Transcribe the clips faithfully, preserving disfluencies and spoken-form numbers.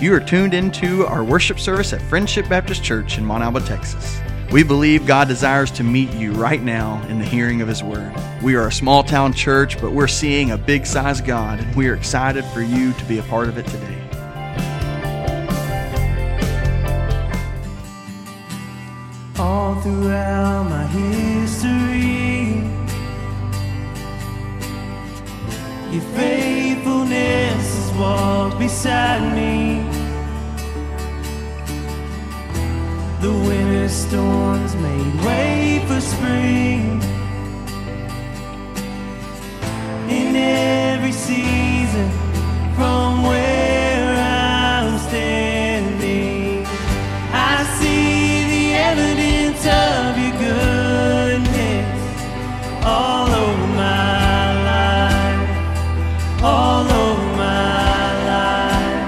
You are tuned into our worship service at Friendship Baptist Church in Mont Alba, Texas. We believe God desires to meet you right now in the hearing of His Word. We are a small town church, but we're seeing a big size God, and we are excited for you to be a part of it today. All throughout my history, your faithfulness has walked beside me. The winter storms made way for spring. In every season, from where I'm standing, I see the evidence of your goodness all over my life, all over my life.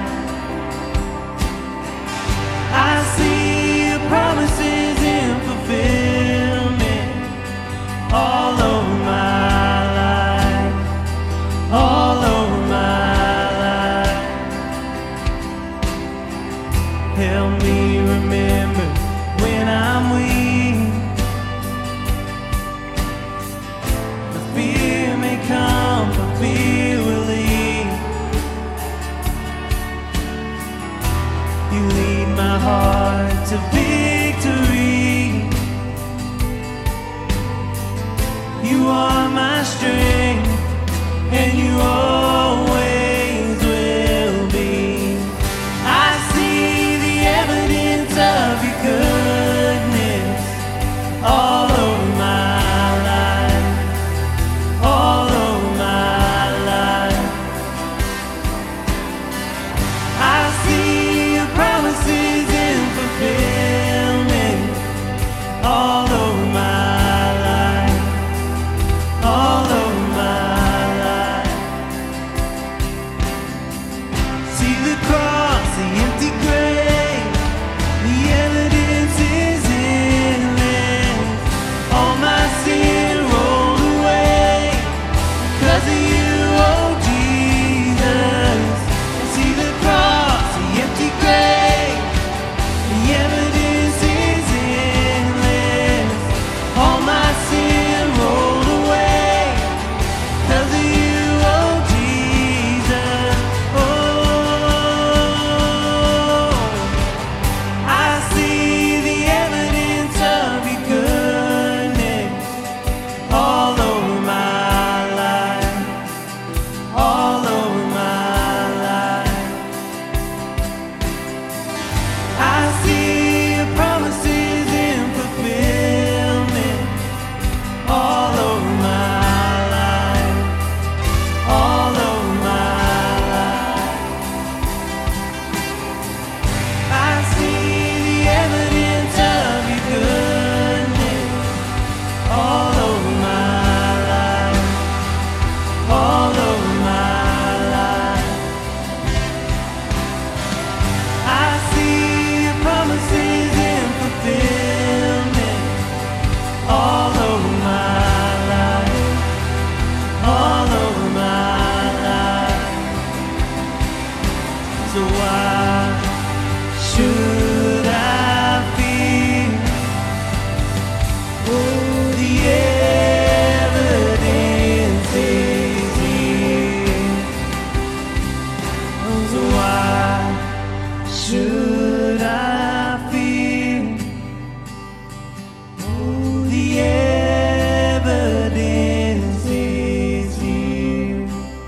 I see your promises in fulfillment all over my life, all over my life. Help me remember when I'm weak. The fear may come, but fear will leave. You lead my heart to victory. You are my strength, and you always will be. I see the evidence of your goodness all over my life, all over my life. I see your promises in fulfillment all over my life, all over my life. See the cross, the empty grave, the evidence is endless. All my sin rolled away because of you, oh Jesus. See the cross, the empty grave, the evidence is endless. All my sin rolled away because of you, oh Jesus. Oh, I see the evidence of your goodness all over my life, all over my life. I see your promises in fulfillment all over my life, all over my life. I see the evidence of your goodness all over my life, all over my life. I see your promises in fulfillment all over my life, all over my life. So why should I fear? Oh, the evidence is here. So why should I fear? Oh, the evidence is here.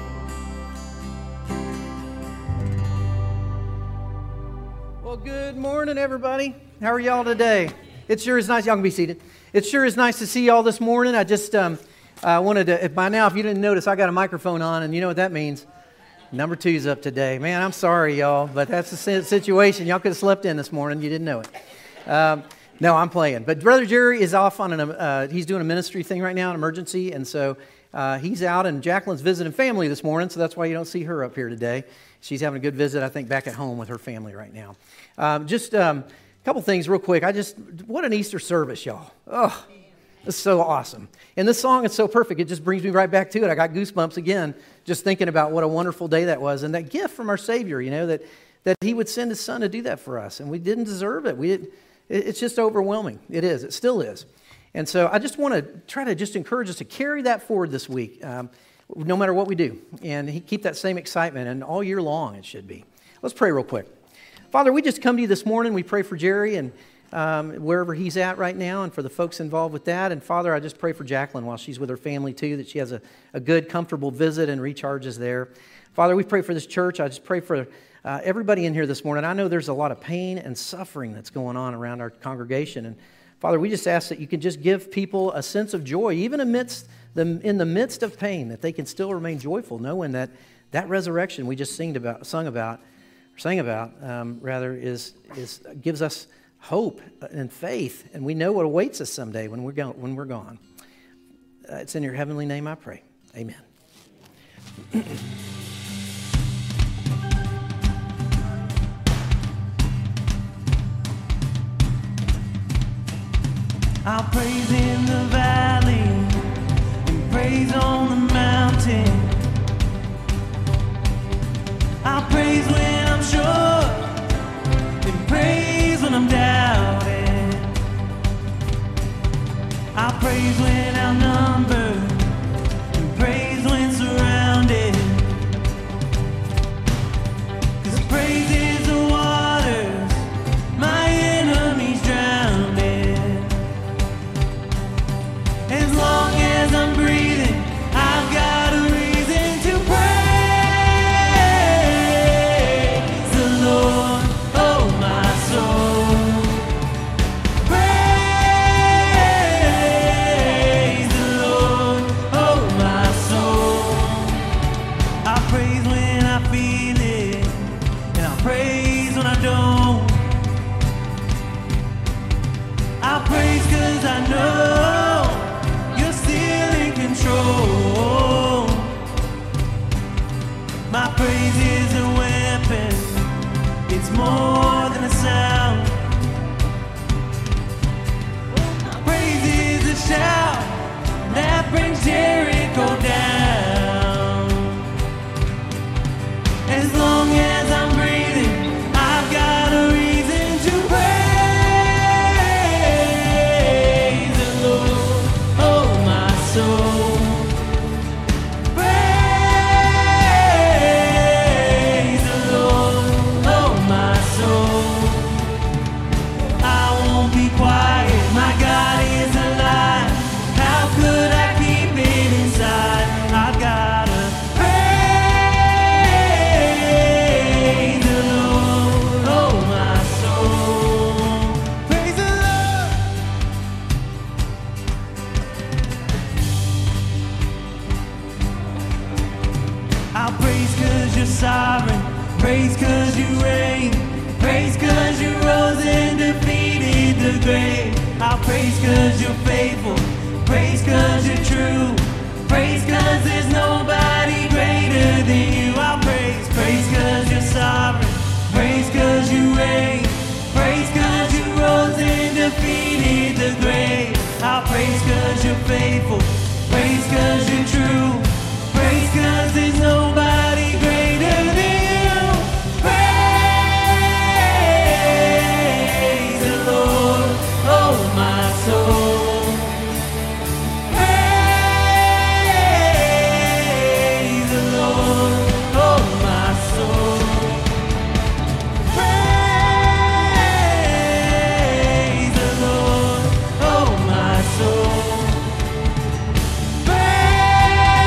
Well, good morning, everybody. How are y'all today? It sure is nice. Y'all can be seated. It sure is nice to see y'all this morning. I just um, uh, wanted to, if by now, if you didn't notice, I got a microphone on, and you know what that means. Number two's up today. Man, I'm sorry, y'all, but that's the si- situation. Y'all could have slept in this morning. You didn't know it. Um, no, I'm playing. But Brother Jerry is off on an, uh, he's doing a ministry thing right now, an emergency, and so uh, he's out, and Jacqueline's visiting family this morning, so that's why you don't see her up here today. She's having a good visit, I think, back at home with her family right now. Um, just um, a couple things real quick. I just, what an Easter service, y'all. Oh, it's so awesome. And this song is so perfect. It just brings me right back to it. I got goosebumps again just thinking about what a wonderful day that was and that gift from our Savior, you know, that that he would send his son to do that for us. And we didn't deserve it. We didn't, it, it's just overwhelming. It is. It still is. And so I just want to try to just encourage us to carry that forward this week, um, no matter what we do. And he, keep that same excitement, and all year long it should be. Let's pray real quick. Father, we just come to you this morning. We pray for Jerry and um, wherever he's at right now, and for the folks involved with that. And Father, I just pray for Jacqueline while she's with her family too, that she has a, a good, comfortable visit and recharges there. Father, we pray for this church. I just pray for uh, everybody in here this morning. I know there's a lot of pain and suffering that's going on around our congregation. And Father, we just ask that you can just give people a sense of joy, even amidst the, in the midst of pain, that they can still remain joyful, knowing that that resurrection we just singed about, sung about, or sang about, um, rather, is is gives us hope and faith, and we know what awaits us someday when we're go- when we're gone. Uh, it's in your heavenly name I pray. Amen. I'll praise in the valley and praise on the mountain. I'll praise when I'm sure and praise when I'm doubting. I'll praise when outnumbered and praise when surrounded. 'Cause praise is the waters my enemies drowned in. As long as I'm breathing, I've got a reason to praise the Lord, oh my soul. Praise the Lord, oh my soul. I praise when I feel it, and I praise when I don't. I praise 'cause I know control. My praise is a weapon, it's more than a sound. My praise is a shout that brings Jericho down. As long as I'm breathing, I've got a reason to praise the Lord, oh my soul. Sovereign, praise 'cause you reign, praise 'cause you rose and defeated the grave. I'll praise 'cause you're faithful, praise 'cause you're true, praise 'cause there's nobody greater than you. I'll praise, praise 'cause you're sovereign, praise 'cause you reign, praise 'cause you rose and defeated the grave. I'll praise 'cause you're faithful, praise 'cause you're true, praise 'cause there's nobody greater than you. Praise the Lord, oh my soul. Praise the Lord, oh my soul. Praise the Lord, oh my soul. Praise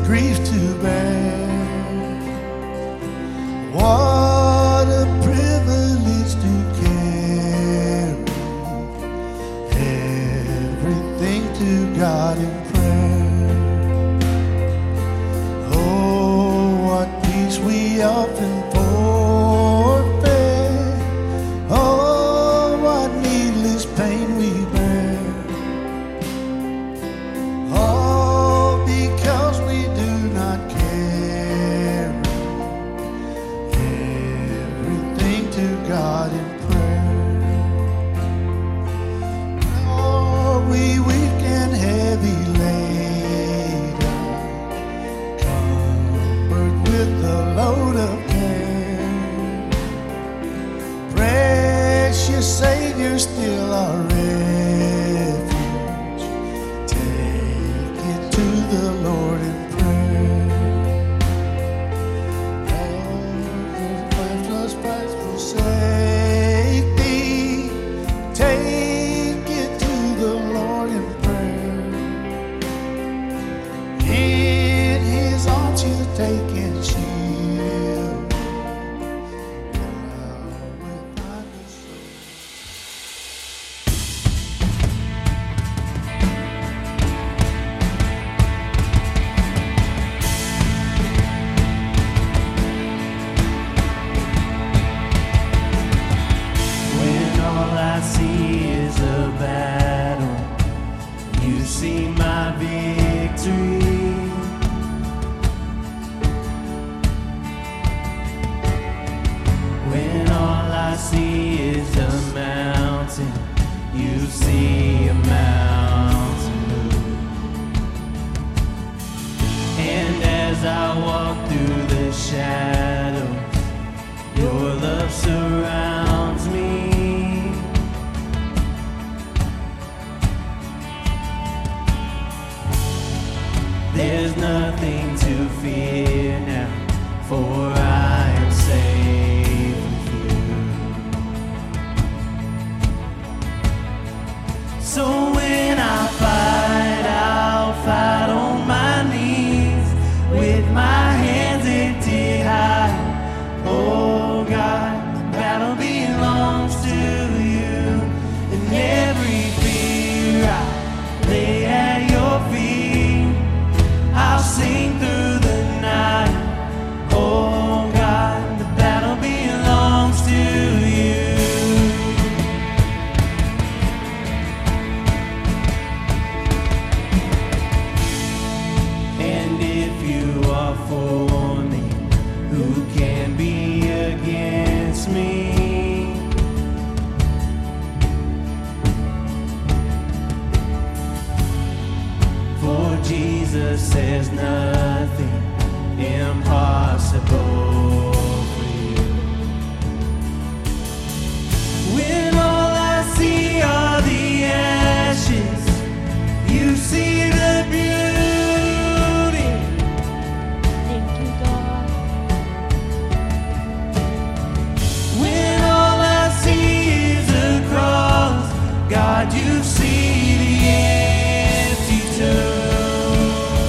grief to bear. What a privilege to carry everything to God in prayer. Oh, what peace we often forfeit. Oh, what needless pain we bear. All because we do not carry everything to God in prayer. Are we weak and heavy laden, covered with the load of care? Precious Savior, still our refuge. Take it to the Lord in prayer. All the price forsake thee. Take it to the Lord in prayer. In His arms you take and shield. Love will find us safe. When all I see is a battle, you see my victory. When all I see is a mountain, you see a mountain move. And as I walk through the shadows, your love surrounds me. There's nothing to fear now, for I am safe with you. So when I fight, I'll fight on my knees with my hands lifted high. Oh God, the battle belongs to you, and every fear I lay at your feet. I'll sing through the night. Oh God, the battle belongs to you. And if you are for me, who can be against me? For Jesus says nothing impossible for you. When all I see are the ashes, you see the beauty. Thank you, God. When all I see is a cross, God, you see the empty tomb.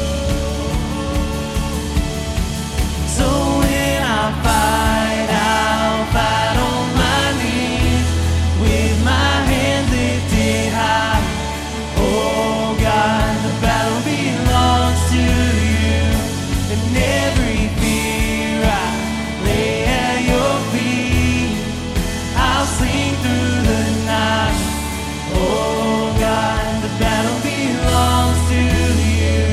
So when I fight, I'll fight on my knees with my hands lifted high. Oh God, the battle belongs to you, and every fear I lay at your feet. I'll sing through the night. Oh God, the battle belongs to you.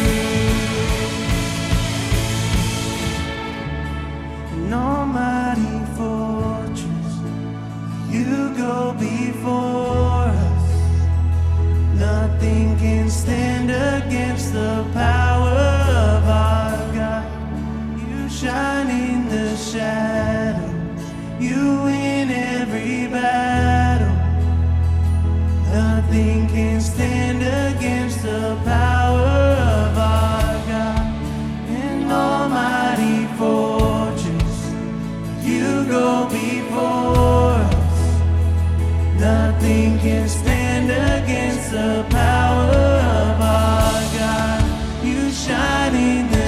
An almighty fortress, you go before us. Nothing can stand against the power of our God. You shine in the shadow, you win every battle. Nothing can stand against the power of our God. An almighty fortress, you go before us. Nothing can stand against the power of our God. You shine in the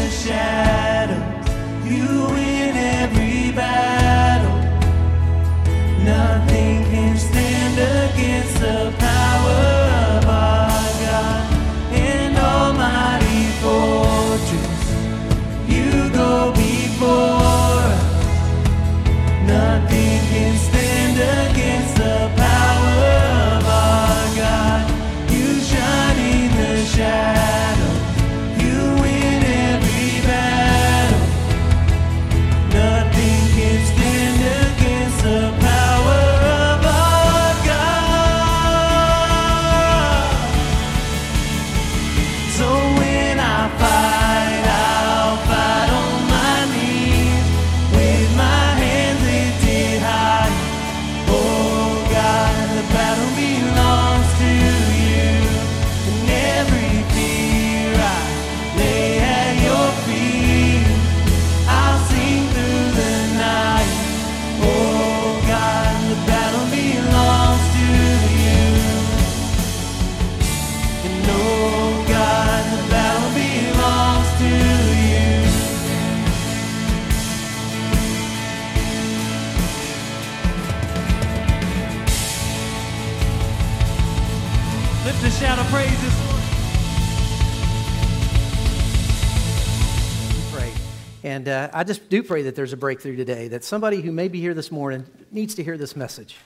lift a shout of praise this morning. Pray. And uh, I just do pray that there's a breakthrough today, that somebody who may be here this morning needs to hear this message.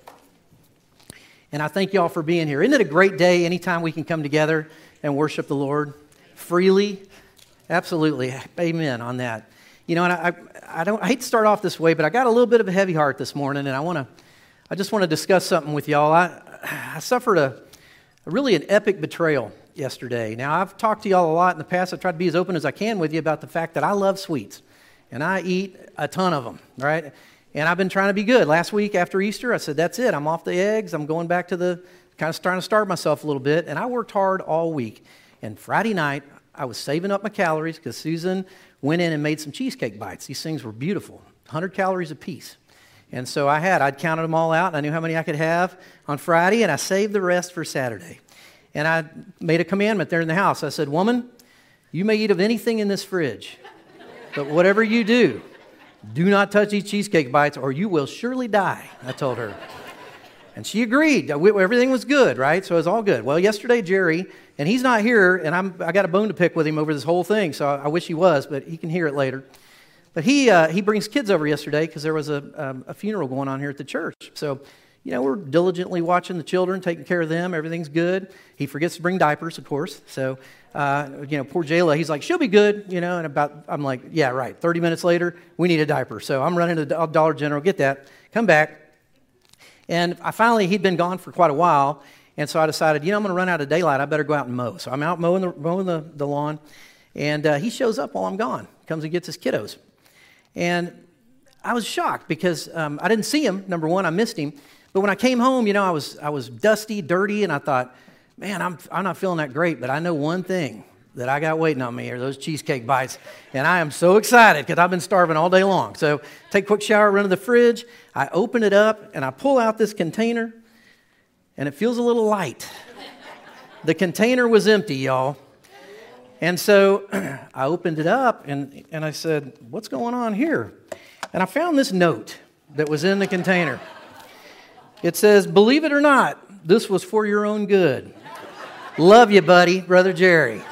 And I thank y'all for being here. Isn't it a great day anytime we can come together and worship the Lord freely? Absolutely. Amen on that. You know, and I, I don't I hate to start off this way, but I got a little bit of a heavy heart this morning, and I want to I just want to discuss something with y'all. I I suffered a, a really an epic betrayal yesterday. Now, I've talked to y'all a lot in the past. I tried to be as open as I can with you about the fact that I love sweets, and I eat a ton of them, right? And I've been trying to be good. Last week after Easter, I said, that's it. I'm off the eggs. I'm going back to the, kind of trying to starve myself a little bit. And I worked hard all week. And Friday night, I was saving up my calories because Susan went in and made some cheesecake bites. These things were beautiful, one hundred calories a piece. And so I had, I'd counted them all out, and I knew how many I could have on Friday, and I saved the rest for Saturday. And I made a commandment there in the house. I said, woman, you may eat of anything in this fridge, but whatever you do, do not touch these cheesecake bites or you will surely die, I told her. And she agreed. Everything was good, right? So it was all good. Well, yesterday, Jerry, and he's not here, and I'm, I got a bone to pick with him over this whole thing, so I wish he was, but he can hear it later. But he uh, he brings kids over yesterday because there was a, um, a funeral going on here at the church. So, you know, we're diligently watching the children, taking care of them. Everything's good. He forgets to bring diapers, of course. So, uh, you know, poor Jayla, he's like, she'll be good, you know, and about, I'm like, yeah, right. thirty minutes later, we need a diaper. So I'm running to the Dollar General, get that, come back. And I finally, he'd been gone for quite a while, and so I decided, you know, I'm going to run out of daylight. I better go out and mow. So I'm out mowing the, mowing the, the lawn, and uh, he shows up while I'm gone, comes and gets his kiddos. And I was shocked because um, I didn't see him, number one, I missed him. But when I came home, you know, I was I was dusty, dirty, and I thought, man, I'm I'm not feeling that great, but I know one thing that I got waiting on me are those cheesecake bites, and I am so excited because I've been starving all day long. So take a quick shower, run to the fridge, I open it up, and I pull out this container, and it feels a little light. The container was empty, y'all. And so I opened it up, and, and I said, what's going on here? And I found this note that was in the container. It says, believe it or not, this was for your own good. Love you, buddy, Brother Jerry.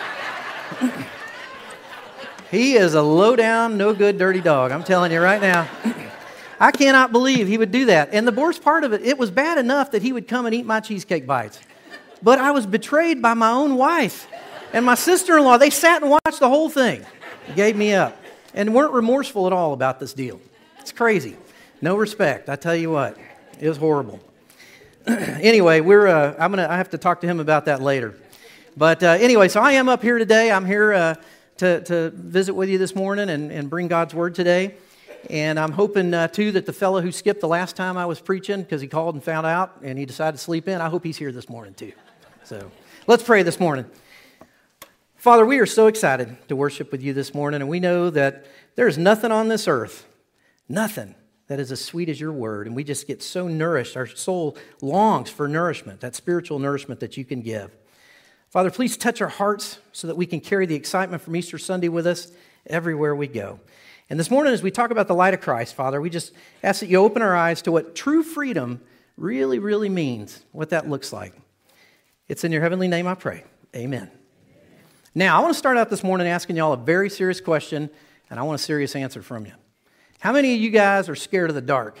He is a low-down, no-good, dirty dog. I'm telling you right now. I cannot believe he would do that. And the worst part of it, it was bad enough that he would come and eat my cheesecake bites. But I was betrayed by my own wife and my sister-in-law. They sat and watched the whole thing. Gave me up. And weren't remorseful at all about this deal. It's crazy. No respect. I tell you what. It was horrible. Anyway, we're. Uh, I'm gonna. I have to talk to him about that later. But uh, anyway, so I am up here today. I'm here uh, to to visit with you this morning and, and bring God's word today. And I'm hoping uh, too that the fellow who skipped the last time I was preaching because he called and found out and he decided to sleep in. I hope he's here this morning too. So let's pray this morning. Father, we are so excited to worship with you this morning, and we know that there's nothing on this earth, nothing that is as sweet as your word, and we just get so nourished. Our soul longs for nourishment, that spiritual nourishment that you can give. Father, please touch our hearts so that we can carry the excitement from Easter Sunday with us everywhere we go. And this morning, as we talk about the light of Christ, Father, we just ask that you open our eyes to what true freedom really, really means, what that looks like. It's in your heavenly name I pray. Amen. Now, I want to start out this morning asking y'all a very serious question, and I want a serious answer from you. How many of you guys are scared of the dark?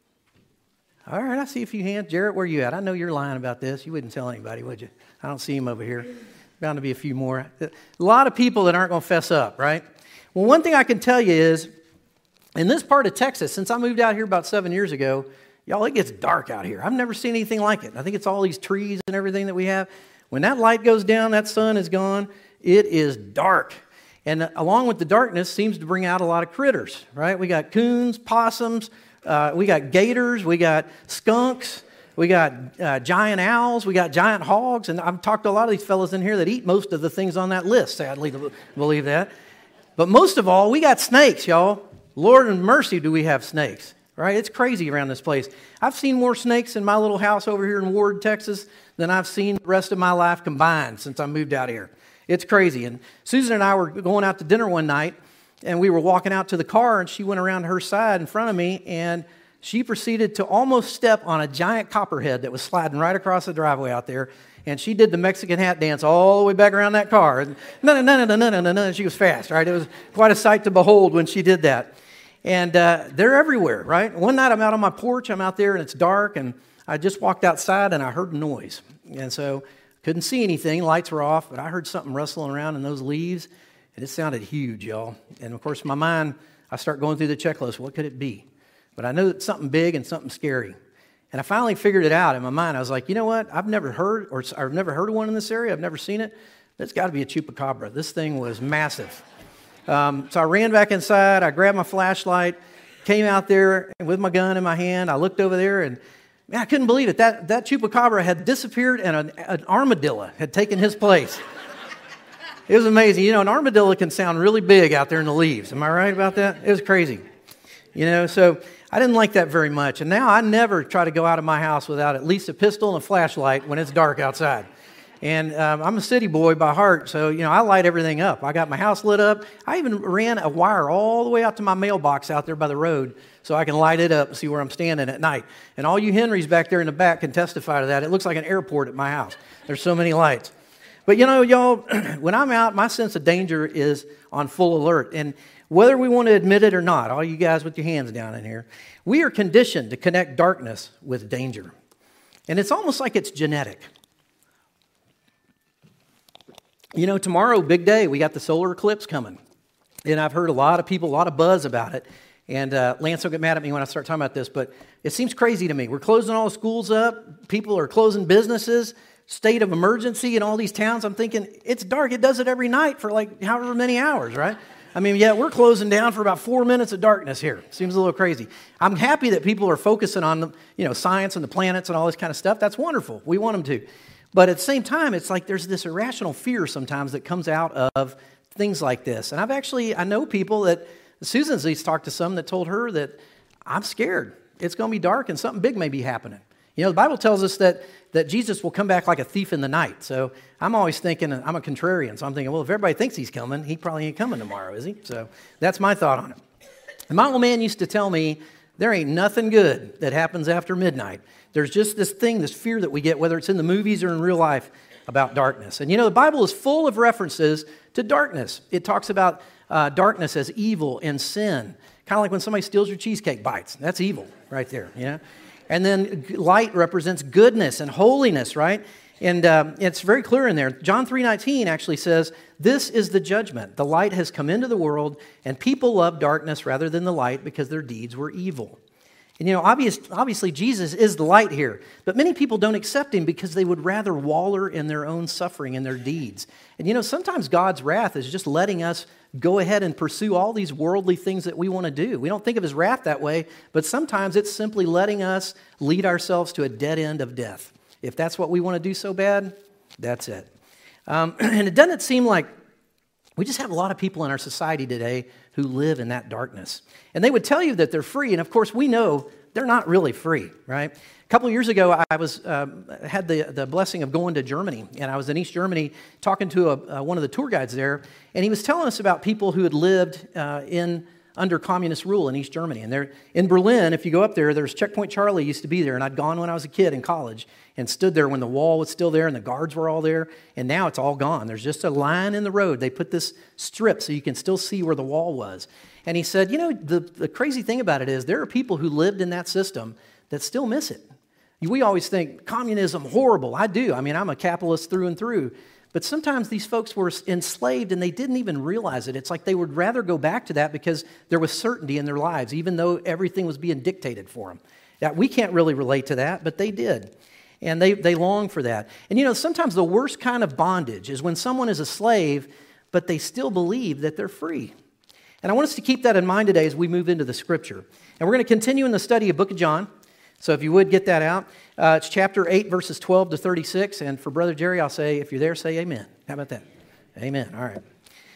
All right, I see a few hands. Jarrett, where are you at? I know you're lying about this. You wouldn't tell anybody, would you? I don't see him over here. Bound to be a few more. A lot of people that aren't going to fess up, right? Well, one thing I can tell you is, in this part of Texas, since I moved out here about seven years ago, y'all, it gets dark out here. I've never seen anything like it. I think it's all these trees and everything that we have. When that light goes down, that sun is gone, it is dark. And along with the darkness seems to bring out a lot of critters, right? We got coons, possums, uh, we got gators, we got skunks, we got uh, giant owls, we got giant hogs. And I've talked to a lot of these fellows in here that eat most of the things on that list, sadly to believe that. But most of all, we got snakes, y'all. Lord and mercy do we have snakes, right? It's crazy around this place. I've seen more snakes in my little house over here in Ward, Texas, than I've seen the rest of my life combined since I moved out here. It's crazy. And Susan and I were going out to dinner one night, and we were walking out to the car, and she went around to her side in front of me, and she proceeded to almost step on a giant copperhead that was sliding right across the driveway out there. And she did the Mexican hat dance all the way back around that car. And no, no, no, no, no, no, no, no. She was fast, right? It was quite a sight to behold when she did that. And uh, they're everywhere, right? One night I'm out on my porch. I'm out there and it's dark. And I just walked outside and I heard a noise. And so couldn't see anything. Lights were off. But I heard something rustling around in those leaves. And it sounded huge, y'all. And of course, in my mind, I start going through the checklist. What could it be? But I know it's something big and something scary. And I finally figured it out in my mind. I was like, you know what? I've never heard, or I've never heard of one in this area. I've never seen it. It's got to be a chupacabra. This thing was massive. Um, so I ran back inside. I grabbed my flashlight, came out there with my gun in my hand. I looked over there, and man, I couldn't believe it. That that chupacabra had disappeared, and an, an armadillo had taken his place. It was amazing. You know, an armadillo can sound really big out there in the leaves. Am I right about that? It was crazy. You know, so I didn't like that very much. And now I never try to go out of my house without at least a pistol and a flashlight when it's dark outside. And um, I'm a city boy by heart, so, you know, I light everything up. I got my house lit up. I even ran a wire all the way out to my mailbox out there by the road so I can light it up and see where I'm standing at night. And all you Henrys back there in the back can testify to that. It looks like an airport at my house. There's so many lights. But, you know, y'all, when I'm out, my sense of danger is on full alert. And whether we want to admit it or not, all you guys with your hands down in here, we are conditioned to connect darkness with danger. And it's almost like it's genetic. You know, tomorrow, big day, we got the solar eclipse coming. And I've heard a lot of people, a lot of buzz about it. And uh, Lance will get mad at me when I start talking about this, but it seems crazy to me. We're closing all the schools up. People are closing businesses. State of emergency in all these towns. I'm thinking, it's dark. It does it every night for like however many hours, right? I mean, yeah, we're closing down for about four minutes of darkness here. Seems a little crazy. I'm happy that people are focusing on the, you know, science and the planets and all this kind of stuff. That's wonderful. We want them to. But at the same time, it's like there's this irrational fear sometimes that comes out of things like this. And I've actually, I know people that, Susan's at least talked to some that told her that I'm scared. It's going to be dark and something big may be happening. You know, the Bible tells us that, that Jesus will come back like a thief in the night. So I'm always thinking, I'm a contrarian, so I'm thinking, well, if everybody thinks he's coming, he probably ain't coming tomorrow, is he? So that's my thought on it. And my old man used to tell me, there ain't nothing good that happens after midnight. There's just this thing, this fear that we get, whether it's in the movies or in real life, about darkness. And you know, the Bible is full of references to darkness. It talks about uh, darkness as evil and sin. Kind of like when somebody steals your cheesecake bites. That's evil right there, you know? And then light represents goodness and holiness, right? And um, it's very clear in there. John three nineteen actually says, this is the judgment. The light has come into the world, and people love darkness rather than the light because their deeds were evil. And you know, obvious, obviously Jesus is the light here, but many people don't accept him because they would rather waller in their own suffering and their deeds. And you know, sometimes God's wrath is just letting us go ahead and pursue all these worldly things that we want to do. We don't think of his wrath that way, but sometimes it's simply letting us lead ourselves to a dead end of death. If that's what we want to do so bad, that's it. Um, and it doesn't seem like we just have a lot of people in our society today who live in that darkness. And they would tell you that they're free, and of course we know they're not really free, right? A couple of years ago, I was um, had the, the blessing of going to Germany, and I was in East Germany talking to a, uh, one of the tour guides there, and he was telling us about people who had lived uh, in under communist rule in East Germany. And there in Berlin, if you go up there, there's Checkpoint Charlie used to be there, and I'd gone when I was a kid in college and stood there when the wall was still there and the guards were all there, and now it's all gone. There's just a line in the road. They put this strip so you can still see where the wall was. And he said, you know, the, the crazy thing about it is there are people who lived in that system that still miss it. We always think, communism, horrible. I do. I mean, I'm a capitalist through and through. But sometimes these folks were enslaved and they didn't even realize it. It's like they would rather go back to that because there was certainty in their lives, even though everything was being dictated for them. Now, we can't really relate to that, but they did. And they, they long for that. And you know, sometimes the worst kind of bondage is when someone is a slave, but they still believe that they're free. And I want us to keep that in mind today as we move into the Scripture. And we're going to continue in the study of Book of John. So if you would get that out. Uh, it's chapter eight, verses twelve to thirty-six. And for Brother Jerry, I'll say, if you're there, say amen. How about that? Amen. All right.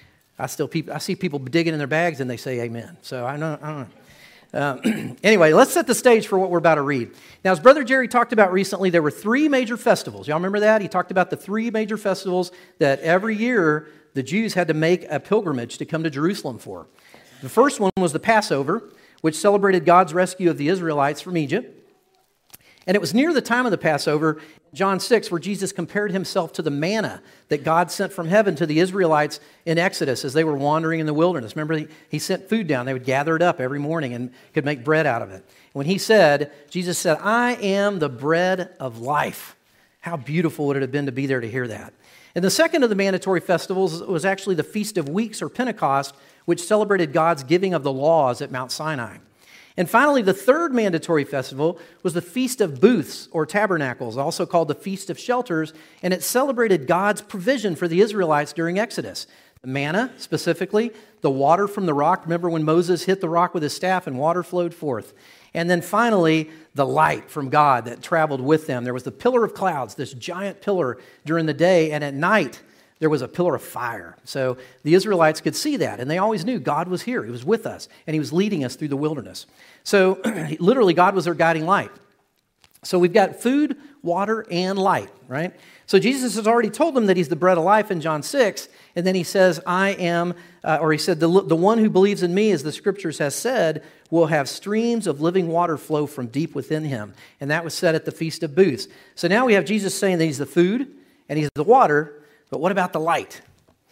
I still peop- I see people digging in their bags and they say amen. So I know. I don't know. Um, anyway, let's set the stage for what we're about to read. Now, as Brother Jerry talked about recently, there were three major festivals. Y'all remember that? He talked about the three major festivals that every year the Jews had to make a pilgrimage to come to Jerusalem for. The first one was the Passover, which celebrated God's rescue of the Israelites from Egypt. And it was near the time of the Passover, John six, where Jesus compared himself to the manna that God sent from heaven to the Israelites in Exodus as they were wandering in the wilderness. Remember, he, he sent food down. They would gather it up every morning and could make bread out of it. When he said, Jesus said, I am the bread of life. How beautiful would it have been to be there to hear that? And the second of the mandatory festivals was actually the Feast of Weeks, or Pentecost, which celebrated God's giving of the laws at Mount Sinai. And finally, the third mandatory festival was the Feast of Booths, or Tabernacles, also called the Feast of Shelters, and it celebrated God's provision for the Israelites during Exodus. The manna, specifically, the water from the rock. Remember when Moses hit the rock with his staff and water flowed forth? And then finally, the light from God that traveled with them. There was the pillar of clouds, this giant pillar during the day, and at night, there was a pillar of fire. So the Israelites could see that, and they always knew God was here. He was with us, and He was leading us through the wilderness. So literally, God was their guiding light. So we've got food, water, and light, right? So Jesus has already told them that He's the bread of life in John six, and then He says, I am, uh, or He said, the, the one who believes in me, as the Scriptures has said, will have streams of living water flow from deep within him. And that was said at the Feast of Booths. So now we have Jesus saying that He's the food, and He's the water, but what about the light?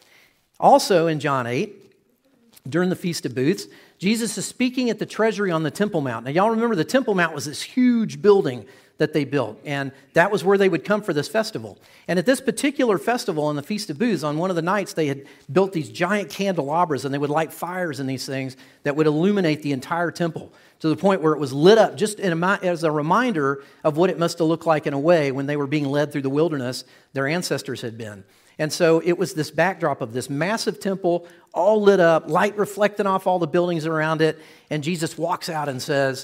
Also in John eight, during the Feast of Booths, Jesus is speaking at the treasury on the Temple Mount. Now, y'all remember the Temple Mount was this huge building that they built, and that was where they would come for this festival. And at this particular festival on the Feast of Booths, on one of the nights, they had built these giant candelabras, and they would light fires in these things that would illuminate the entire temple to the point where it was lit up just in a, as a reminder of what it must have looked like in a way when they were being led through the wilderness their ancestors had been. And so it was this backdrop of this massive temple, all lit up, light reflecting off all the buildings around it, and Jesus walks out and says,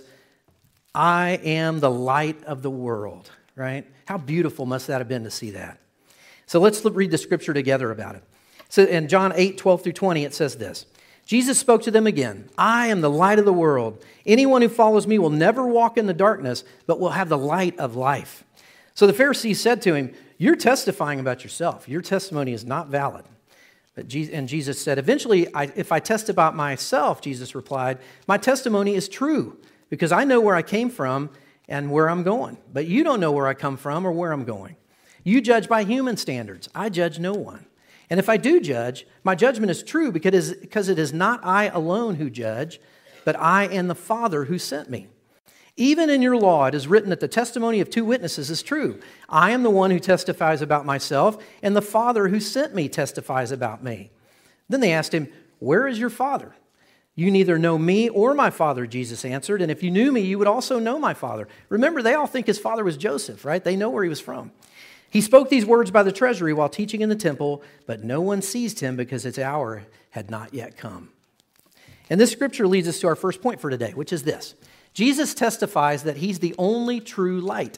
I am the light of the world, right? How beautiful must that have been to see that? So let's read the Scripture together about it. So in John eight, twelve through twenty, it says this, Jesus spoke to them again, I am the light of the world. Anyone who follows me will never walk in the darkness, but will have the light of life. So the Pharisees said to him, you're testifying about yourself. Your testimony is not valid. But Jesus, and Jesus said, eventually, I, if I test about myself, Jesus replied, my testimony is true because I know where I came from and where I'm going. But you don't know where I come from or where I'm going. You judge by human standards. I judge no one. And if I do judge, my judgment is true because it is, because it is not I alone who judge, but I and the Father who sent me. Even in your law, it is written that the testimony of two witnesses is true. I am the one who testifies about myself, and the Father who sent me testifies about me. Then they asked him, where is your Father? You neither know me or my Father, Jesus answered, and if you knew me, you would also know my Father. Remember, they all think his father was Joseph, right? They know where he was from. He spoke these words by the treasury while teaching in the temple, but no one seized him because its hour had not yet come. And this scripture leads us to our first point for today, which is this. Jesus testifies that he's the only true light.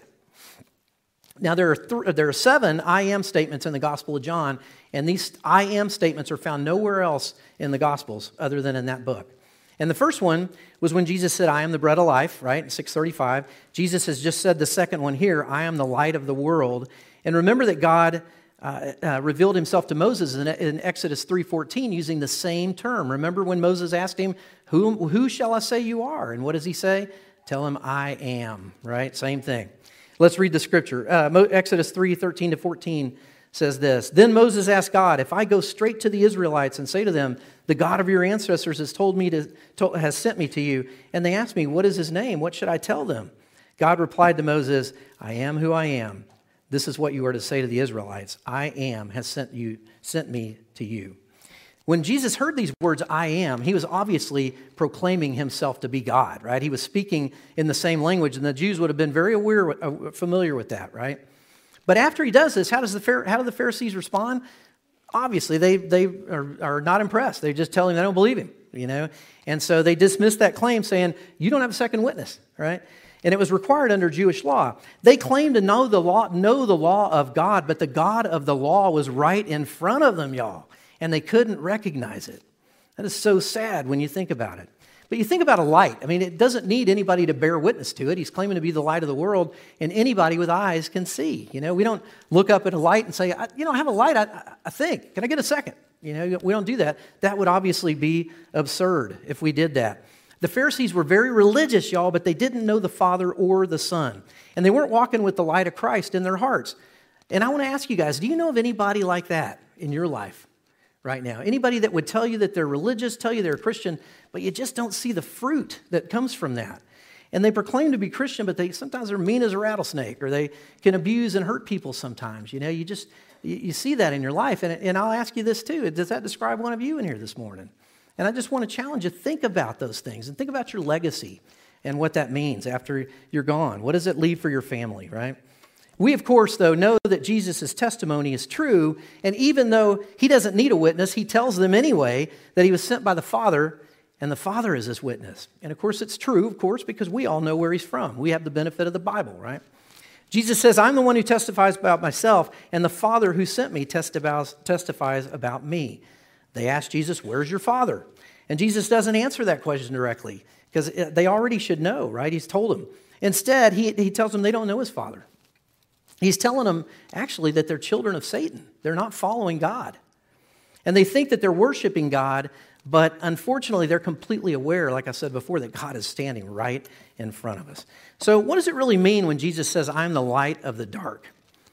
Now, there are th- there are seven I am statements in the Gospel of John, and these I am statements are found nowhere else in the Gospels other than in that book. And the first one was when Jesus said, I am the bread of life, right, in six thirty-five. Jesus has just said the second one here, I am the light of the world. And remember that God uh, uh, revealed himself to Moses in, in Exodus three fourteen using the same term. Remember when Moses asked him, who, who shall I say you are? And what does he say? Tell him I am, right? Same thing. Let's read the scripture. Uh, Exodus three thirteen to fourteen says this. Then Moses asked God, if I go straight to the Israelites and say to them, the God of your ancestors has told me to, to has sent me to you, and they ask me, what is his name? What should I tell them? God replied to Moses, I am who I am. This is what you are to say to the Israelites. I am has sent you sent me to you. When Jesus heard these words, I am, he was obviously proclaiming himself to be God, right? He was speaking in the same language, and the Jews would have been very aware, uh, familiar with that, right? But after he does this, how does the how do the Pharisees respond? Obviously, they they are, are not impressed. They just tell him they don't believe him, you know? And so they dismiss that claim saying, you don't have a second witness, right? And it was required under Jewish law. They claimed to know the law, know the law of God, but the God of the law was right in front of them, y'all. And they couldn't recognize it. That is so sad when you think about it. But you think about a light. I mean, it doesn't need anybody to bear witness to it. He's claiming to be the light of the world, and anybody with eyes can see. You know, we don't look up at a light and say, I, you know, I have a light, I, I think. Can I get a second? You know, we don't do that. That would obviously be absurd if we did that. The Pharisees were very religious, y'all, but they didn't know the Father or the Son. And they weren't walking with the light of Christ in their hearts. And I want to ask you guys, do you know of anybody like that in your life right now? Anybody that would tell you that they're religious, tell you they're a Christian, but you just don't see the fruit that comes from that? And they proclaim to be Christian, but they sometimes are mean as a rattlesnake, or they can abuse and hurt people sometimes. You know, you just, you, you see that in your life. And, and I'll ask you this too. Does that describe one of you in here this morning? And I just want to challenge you, think about those things and think about your legacy and what that means after you're gone. What does it leave for your family, right? We, of course, though, know that Jesus' testimony is true, and even though he doesn't need a witness, he tells them anyway that he was sent by the Father, and the Father is his witness. And of course, it's true, of course, because we all know where he's from. We have the benefit of the Bible, right? Jesus says, I'm the one who testifies about myself, and the Father who sent me testifies, testifies about me. They asked Jesus, where's your Father? And Jesus doesn't answer that question directly, because they already should know, right? He's told them. Instead, he, he tells them they don't know his Father. He's telling them, actually, that they're children of Satan. They're not following God. And they think that they're worshiping God, but unfortunately, they're completely aware, like I said before, that God is standing right in front of us. So what does it really mean when Jesus says, I'm the light of the dark?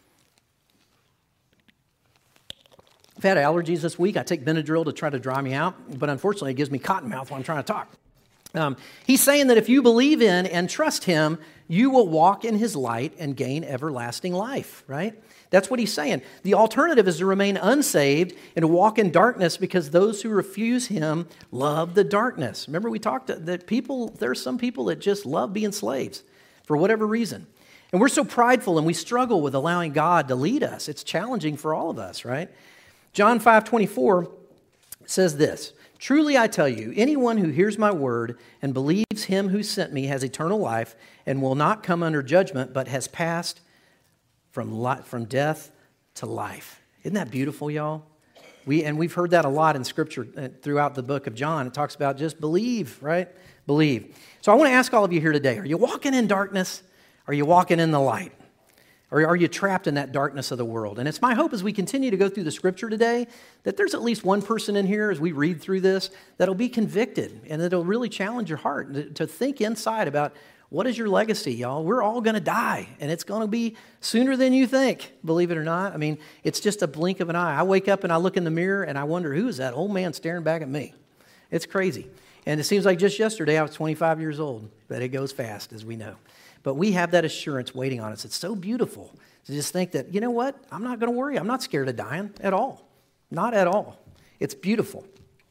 I've had allergies this week. I take Benadryl to try to dry me out, but unfortunately, it gives me cotton mouth when I'm trying to talk. Um, he's saying that if you believe in and trust him, you will walk in his light and gain everlasting life, right? That's what he's saying. The alternative is to remain unsaved and to walk in darkness because those who refuse him love the darkness. Remember we talked that people, there's some people that just love being slaves for whatever reason. And we're so prideful and we struggle with allowing God to lead us. It's challenging for all of us, right? John five twenty-four says this, truly I tell you, anyone who hears my word and believes him who sent me has eternal life and will not come under judgment, but has passed from li- from death to life. Isn't that beautiful, y'all? We and we've heard that a lot in Scripture throughout the book of John. It talks about just believe, right? Believe. So I want to ask all of you here today, are you walking in darkness? Are you walking in the light? Or are you trapped in that darkness of the world? And it's my hope as we continue to go through the Scripture today that there's at least one person in here as we read through this that'll be convicted and that'll really challenge your heart to, to think inside about what is your legacy, y'all? We're all going to die, and it's going to be sooner than you think, believe it or not. I mean, it's just a blink of an eye. I wake up and I look in the mirror and I wonder, who is that old man staring back at me? It's crazy. And it seems like just yesterday I was twenty-five years old, but it goes fast, as we know. But we have that assurance waiting on us. It's so beautiful to just think that, you know what? I'm not going to worry. I'm not scared of dying at all. Not at all. It's beautiful.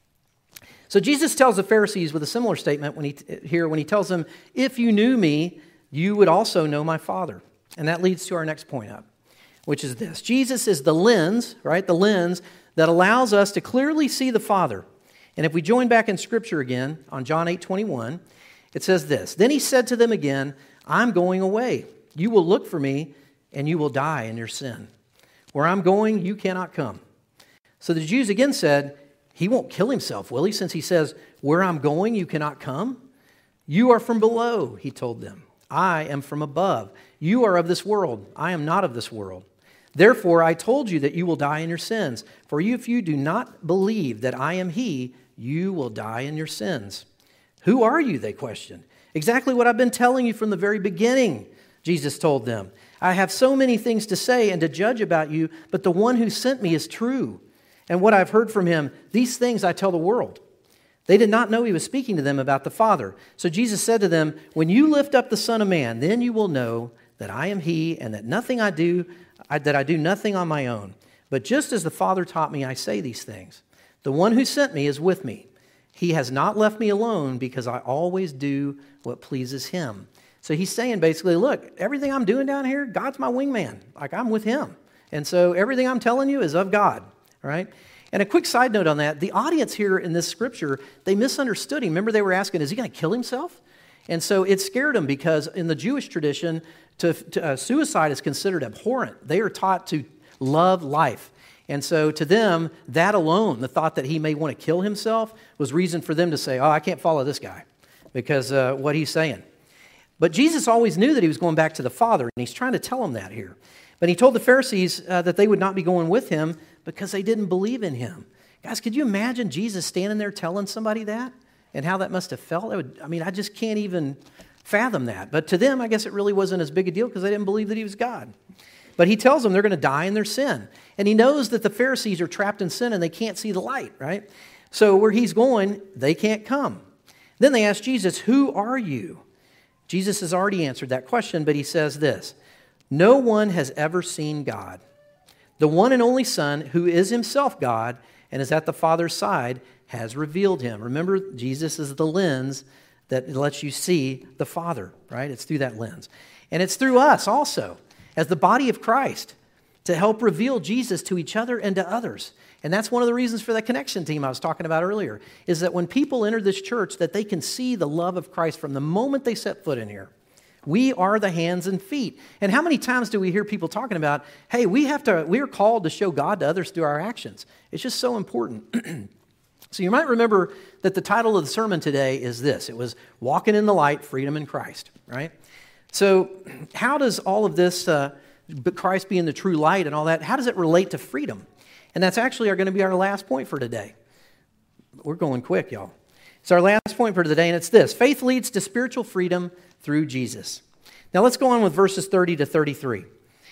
So Jesus tells the Pharisees with a similar statement when he here when he tells them, if you knew me, you would also know my Father. And that leads to our next point up, which is this. Jesus is the lens, right? The lens that allows us to clearly see the Father. And if we join back in Scripture again on John eight twenty-one, it says this, then he said to them again, I'm going away. You will look for me, and you will die in your sin. Where I'm going, you cannot come. So the Jews again said, he won't kill himself, will he? Since he says, where I'm going, you cannot come. You are from below, he told them. I am from above. You are of this world. I am not of this world. Therefore, I told you that you will die in your sins. For if you do not believe that I am he, you will die in your sins. Who are you? They questioned. Exactly what I've been telling you from the very beginning, Jesus told them. I have so many things to say and to judge about you, but the one who sent me is true. And what I've heard from him, these things I tell the world. They did not know he was speaking to them about the Father. So Jesus said to them, when you lift up the Son of Man, then you will know that I am he, and that nothing I do, I, that I do nothing on my own. But just as the Father taught me, I say these things. The one who sent me is with me. He has not left me alone because I always do what pleases him. So he's saying basically, look, everything I'm doing down here, God's my wingman. Like I'm with him. And so everything I'm telling you is of God, right? And a quick side note on that, the audience here in this scripture, they misunderstood him. Remember they were asking, is he going to kill himself? And so it scared them because in the Jewish tradition, to, to, uh, suicide is considered abhorrent. They are taught to love life. And so to them, that alone, the thought that he may want to kill himself, was reason for them to say, oh, I can't follow this guy because uh, what he's saying. But Jesus always knew that he was going back to the Father, and he's trying to tell them that here. But he told the Pharisees uh, that they would not be going with him because they didn't believe in him. Guys, could you imagine Jesus standing there telling somebody that? and how that must have felt. That would, I mean, I just can't even fathom that. But to them, I guess it really wasn't as big a deal because they didn't believe that he was God. But he tells them they're going to die in their sin. And he knows that the Pharisees are trapped in sin and they can't see the light, right? So where he's going, they can't come. Then they ask Jesus, who are you? Jesus has already answered that question, but he says this, no one has ever seen God. The one and only Son, who is himself God and is at the Father's side, has revealed him. Remember, Jesus is the lens that lets you see the Father, right? It's through that lens. And it's through us also, as the body of Christ, to help reveal Jesus to each other and to others. And that's one of the reasons for that connection team I was talking about earlier, is that when people enter this church, that they can see the love of Christ from the moment they set foot in here. We are the hands and feet. And how many times do we hear people talking about, hey, we have to, we are called to show God to others through our actions. It's just so important. So you might remember that the title of the sermon today is this. It was Walking in the Light, Freedom in Christ, right? So how does all of this, uh, Christ being the true light and all that, how does it relate to freedom? And that's actually going to be our last point for today. We're going quick, y'all. It's our last point for today, and it's this. Faith leads to spiritual freedom through Jesus. Now let's go on with verses thirty to thirty-three.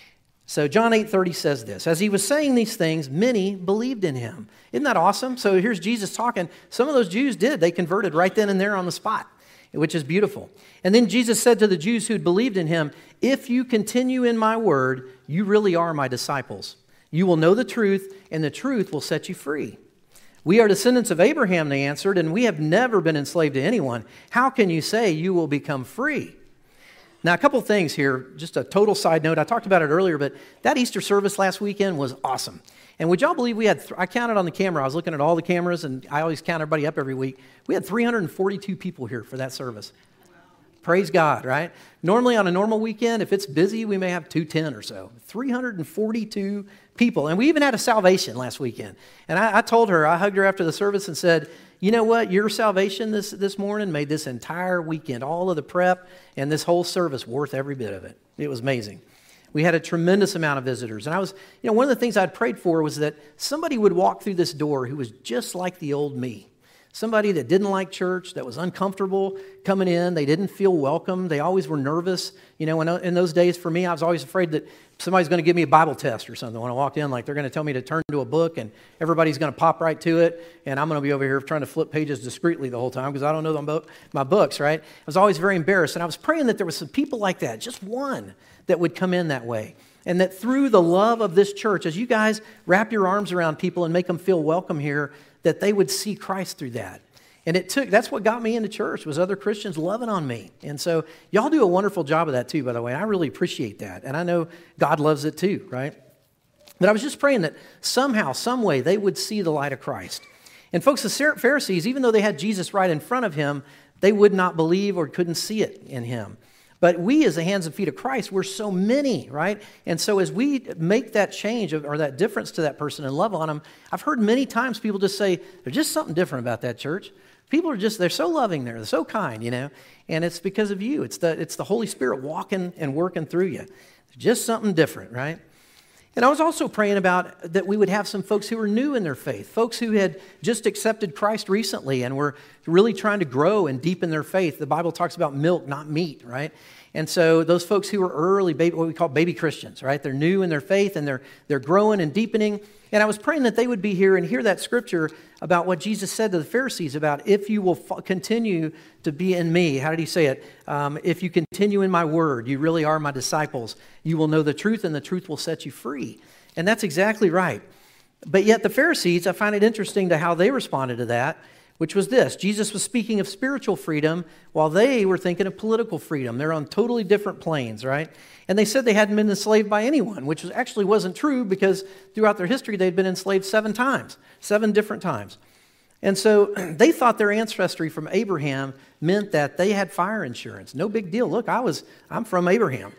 So John eight thirty says this, as he was saying these things, many believed in him. Isn't that awesome? So here's Jesus talking. Some of those Jews did. They converted right then and there on the spot, which is beautiful. And then Jesus said to the Jews who'd believed in him, if you continue in my word, you really are my disciples. You will know the truth, and the truth will set you free. We are descendants of Abraham, they answered, and we have never been enslaved to anyone. How can you say you will become free? Now, a couple things here, just a total side note. I talked about it earlier, but that Easter service last weekend was awesome. And would y'all believe we had, th- I counted on the camera. I was looking at all the cameras, and I always count everybody up every week. We had three hundred forty-two people here for that service. Praise God, right? Normally on a normal weekend, if it's busy, we may have two ten or so. three hundred forty-two people. And we even had a salvation last weekend. And I, I told her, I hugged her after the service and said, you know what? Your salvation this, this morning made this entire weekend, all of the prep and this whole service worth every bit of it. It was amazing. We had a tremendous amount of visitors. And I was, you know, one of the things I'd prayed for was that somebody would walk through this door who was just like the old me. Somebody that didn't like church, that was uncomfortable coming in. They didn't feel welcome. They always were nervous. You know, in, in those days for me, I was always afraid that somebody's going to give me a Bible test or something when I walked in. Like they're going to tell me to turn to a book and everybody's going to pop right to it. And I'm going to be over here trying to flip pages discreetly the whole time because I don't know them my books, right? I was always very embarrassed. And I was praying that there was some people like that, just one, that would come in that way. And that through the love of this church, as you guys wrap your arms around people and make them feel welcome here, that they would see Christ through that. And it took, that's what got me into church, was other Christians loving on me. And so y'all do a wonderful job of that too, by the way. I really appreciate that. And I know God loves it too, right? But I was just praying that somehow, some way, they would see the light of Christ. And folks, the Pharisees, even though they had Jesus right in front of him, they would not believe or couldn't see it in him. But we, as the hands and feet of Christ, we're so many, right? And so as we make that change or that difference to that person and love on them, I've heard many times people just say, there's just something different about that church. People are just, they're so loving there. They're so kind, you know. And it's because of you. It's the, it's the Holy Spirit walking and working through you. Just something different, right? And I was also praying about that we would have some folks who are new in their faith, folks who had just accepted Christ recently and were really trying to grow and deepen their faith. The Bible talks about milk, not meat, right? And so those folks who are early, baby, what we call baby Christians, right? They're new in their faith and they're they're growing and deepening. And I was praying that they would be here and hear that scripture about what Jesus said to the Pharisees about if you will f- continue to be in me. How did he say it? Um, if you continue in my word, you really are my disciples. You will know the truth and the truth will set you free. And that's exactly right. But yet the Pharisees, I find it interesting to how they responded to that, which was this. Jesus was speaking of spiritual freedom while they were thinking of political freedom. They're on totally different planes, right? And they said they hadn't been enslaved by anyone, which was, actually wasn't true because throughout their history they'd been enslaved seven times, seven different times. And so they thought their ancestry from Abraham meant that they had fire insurance. No big deal. Look, I was, I'm from Abraham.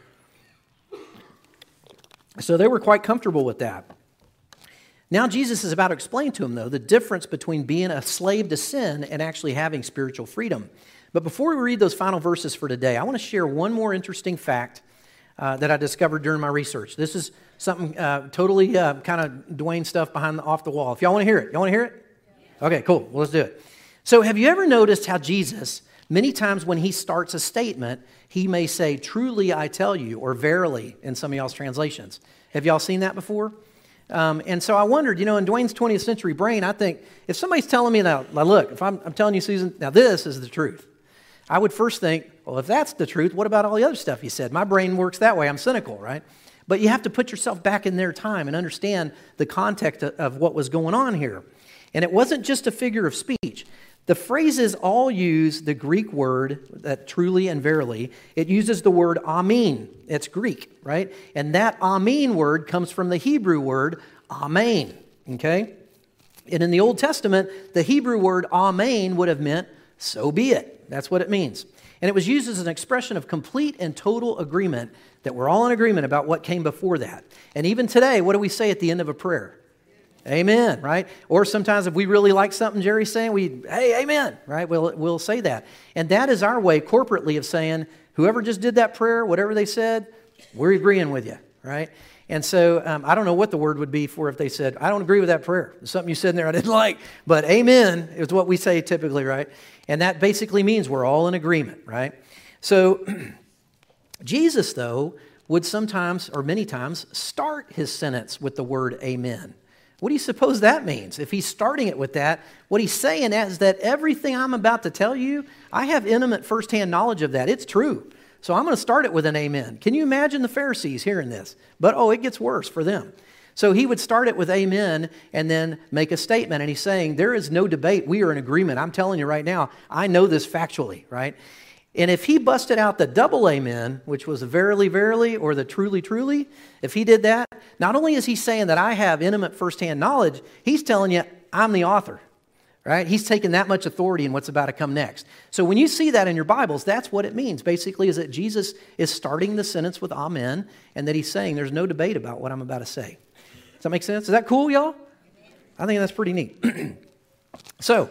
So they were quite comfortable with that. Now Jesus is about to explain to them, though, the difference between being a slave to sin and actually having spiritual freedom. But before we read those final verses for today, I want to share one more interesting fact uh, that I discovered during my research. This is something uh, totally uh, kind of Dwayne stuff behind the, off the wall. If y'all want to hear it, y'all want to hear it? Okay, cool. Well, let's do it. So have you ever noticed how Jesus, many times when he starts a statement, he may say, truly I tell you, or verily in some of y'all's translations. Have y'all seen that before? Um, and so I wondered, you know, in Dwayne's twentieth century brain, I think if somebody's telling me now, look, if I'm, I'm telling you, Susan, now this is the truth, I would first think, well, if that's the truth, what about all the other stuff you said? My brain works that way. I'm cynical, right? But you have to put yourself back in their time and understand the context of what was going on here. And it wasn't just a figure of speech. The phrases all use the Greek word, that truly and verily. It uses the word amen. It's Greek, right? And that amen word comes from the Hebrew word amen, okay? And in the Old Testament, the Hebrew word amen would have meant so be it. That's what it means. And it was used as an expression of complete and total agreement, that we're all in agreement about what came before that. And even today, what do we say at the end of a prayer? Amen, right? Or sometimes if we really like something Jerry's saying, we, hey, amen, right? We'll, we'll say that. And that is our way corporately of saying, whoever just did that prayer, whatever they said, we're agreeing with you, right? And so um, I don't know what the word would be for if they said, I don't agree with that prayer. There's something you said in there I didn't like, but amen is what we say typically, right? And that basically means we're all in agreement, right? So Jesus, though, would sometimes, or many times, start his sentence with the word amen. What do you suppose that means? If he's starting it with that, what he's saying is that everything I'm about to tell you, I have intimate firsthand knowledge of that. It's true. So I'm going to start it with an amen. Can you imagine the Pharisees hearing this? But, oh, it gets worse for them. So he would start it with amen and then make a statement. And he's saying, there is no debate. We are in agreement. I'm telling you right now, I know this factually, right? And if he busted out the double amen, which was a verily, verily, or the truly, truly, if he did that, not only is he saying that I have intimate firsthand knowledge, he's telling you I'm the author, right? He's taking that much authority in what's about to come next. So when you see that in your Bibles, that's what it means. Basically, is that Jesus is starting the sentence with amen, and that he's saying there's no debate about what I'm about to say. Does that make sense? Is that cool, y'all? I think that's pretty neat. So,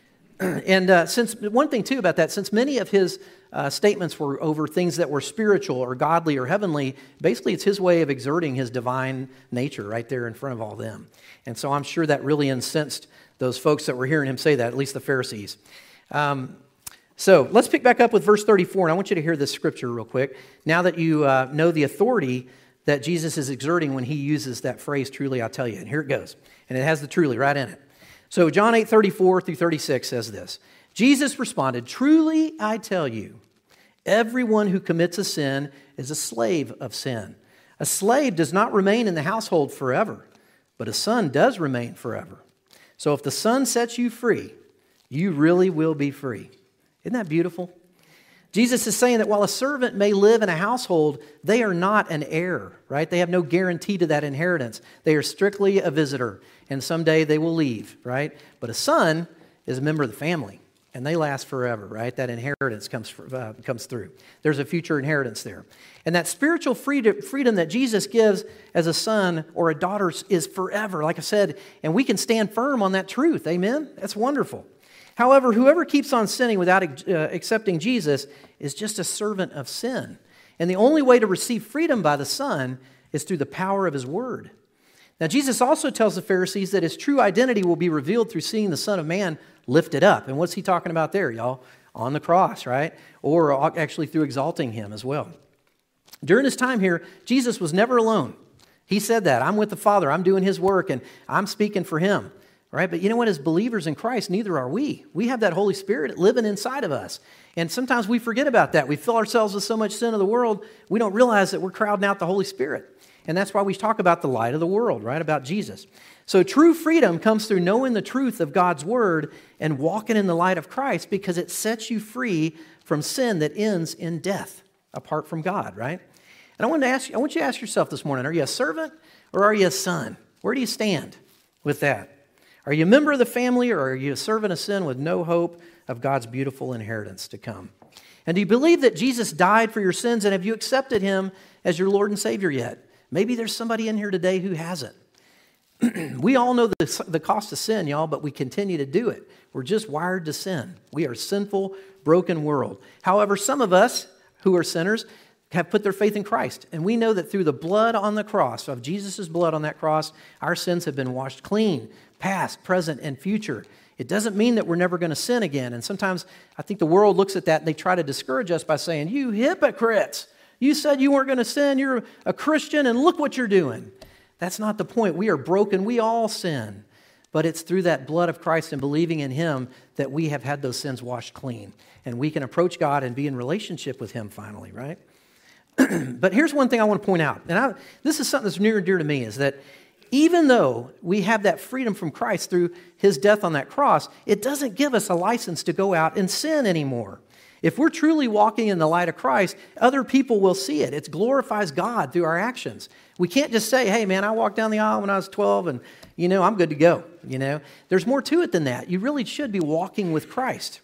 and uh, since one thing too about that, since many of his uh, statements were over things that were spiritual or godly or heavenly, basically it's his way of exerting his divine nature right there in front of all them. And so I'm sure that really incensed those folks that were hearing him say that, at least the Pharisees. Um, so let's pick back up with verse thirty-four, and I want you to hear this scripture real quick. Now that you uh, know the authority that Jesus is exerting when he uses that phrase, truly I'll tell you. And here it goes. And it has the truly right in it. So John eight thirty-four through thirty-six says this. Jesus responded, truly I tell you, everyone who commits a sin is a slave of sin. A slave does not remain in the household forever, but a son does remain forever. So if the Son sets you free, you really will be free. Isn't that beautiful? Jesus is saying that while a servant may live in a household, they are not an heir, right? They have no guarantee to that inheritance. They are strictly a visitor, and someday they will leave, right? But a son is a member of the family, and they last forever, right? That inheritance comes uh, comes through. There's a future inheritance there. And that spiritual freedom, freedom that Jesus gives as a son or a daughter is forever, like I said, and we can stand firm on that truth, amen? That's wonderful. However, whoever keeps on sinning without uh, accepting Jesus is just a servant of sin. And the only way to receive freedom by the Son is through the power of his word. Now, Jesus also tells the Pharisees that his true identity will be revealed through seeing the Son of Man lifted up. And what's he talking about there, y'all? On the cross, right? Or actually through exalting him as well. During his time here, Jesus was never alone. He said that. I'm with the Father. I'm doing his work, and I'm speaking for him. Right? But you know what? As believers in Christ, neither are we. We have that Holy Spirit living inside of us. And sometimes we forget about that. We fill ourselves with so much sin of the world, we don't realize that we're crowding out the Holy Spirit. And that's why we talk about the light of the world, right? About Jesus. So true freedom comes through knowing the truth of God's word and walking in the light of Christ, because it sets you free from sin that ends in death apart from God, right? And I want to ask you, I want you to ask yourself this morning, are you a servant or are you a son? Where do you stand with that? Are you a member of the family, or are you a servant of sin with no hope of God's beautiful inheritance to come? And do you believe that Jesus died for your sins, and have you accepted him as your Lord and Savior yet? Maybe there's somebody in here today who hasn't. We all know the, the cost of sin, y'all, but we continue to do it. We're just wired to sin. We are a sinful, broken world. However, some of us who are sinners have put their faith in Christ. And we know that through the blood on the cross, of Jesus' blood on that cross, our sins have been washed clean, past, present, and future. It doesn't mean that we're never going to sin again. And sometimes I think the world looks at that and they try to discourage us by saying, you hypocrites, you said you weren't going to sin. You're a Christian and look what you're doing. That's not the point. We are broken. We all sin. But it's through that blood of Christ and believing in Him that we have had those sins washed clean. And we can approach God and be in relationship with Him finally, right? But here's one thing I want to point out. And I, this is something that's near and dear to me, is that even though we have that freedom from Christ through His death on that cross, it doesn't give us a license to go out and sin anymore. If we're truly walking in the light of Christ, other people will see it. It glorifies God through our actions. We can't just say, hey, man, I walked down the aisle when I was twelve and, you know, I'm good to go. You know, there's more to it than that. You really should be walking with Christ.